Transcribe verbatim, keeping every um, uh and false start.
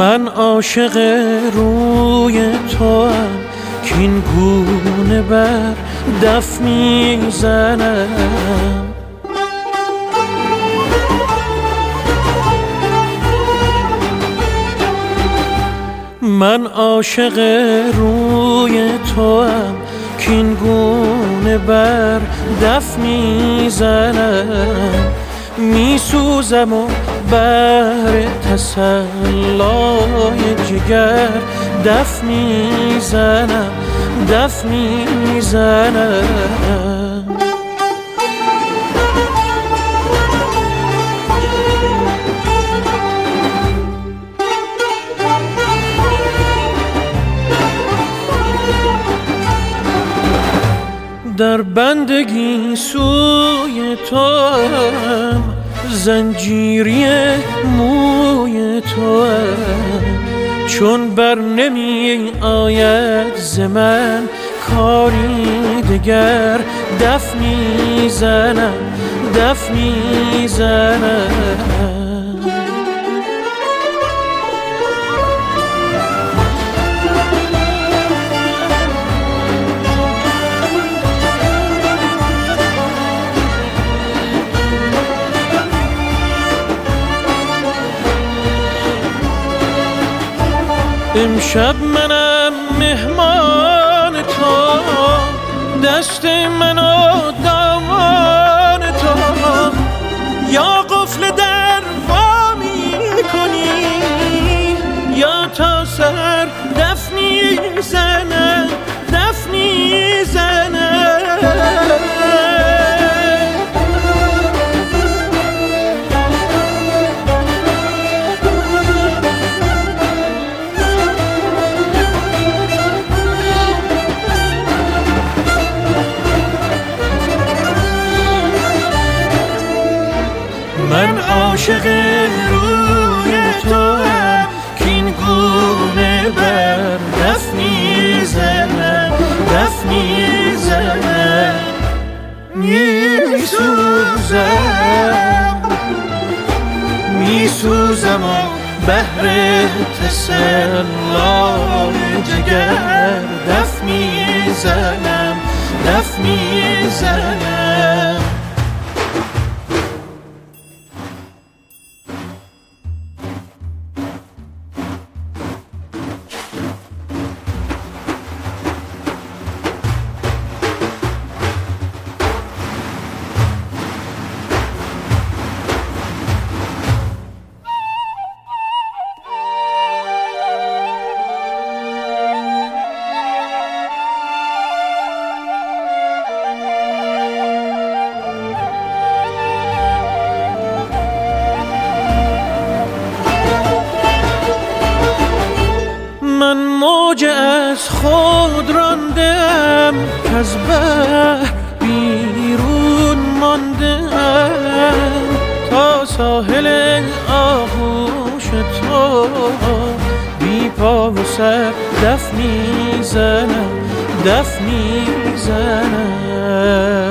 من عاشق روی تو هم که این گونه بر دف میزنم. من عاشق روی تو هم که این گونه بر دف میزنم. میسوزم و بر تسلای جگر دف میزنم دف میزنم. در بندگی سوی تو هم زنجیری موی تو هم چون بر نمی آید ز من کاری دگر دف میزنم دف میزنم. امشب منم مهمان تو، دست منو دامان تو، یا قفل در وا میکنی یا تا سر دف میزنم دف میزنم. من عاشق روی تو هم که این گونه بر دف میزنم دف میزنم. میسوزم میسوزم و بهر تسلای جگر دف میزنم دف میزنم. من موج از خود راندم که از بحر بیرون ماندم تا ساحل آغوش تو بی پا و سر دف میزنم دف میزنم.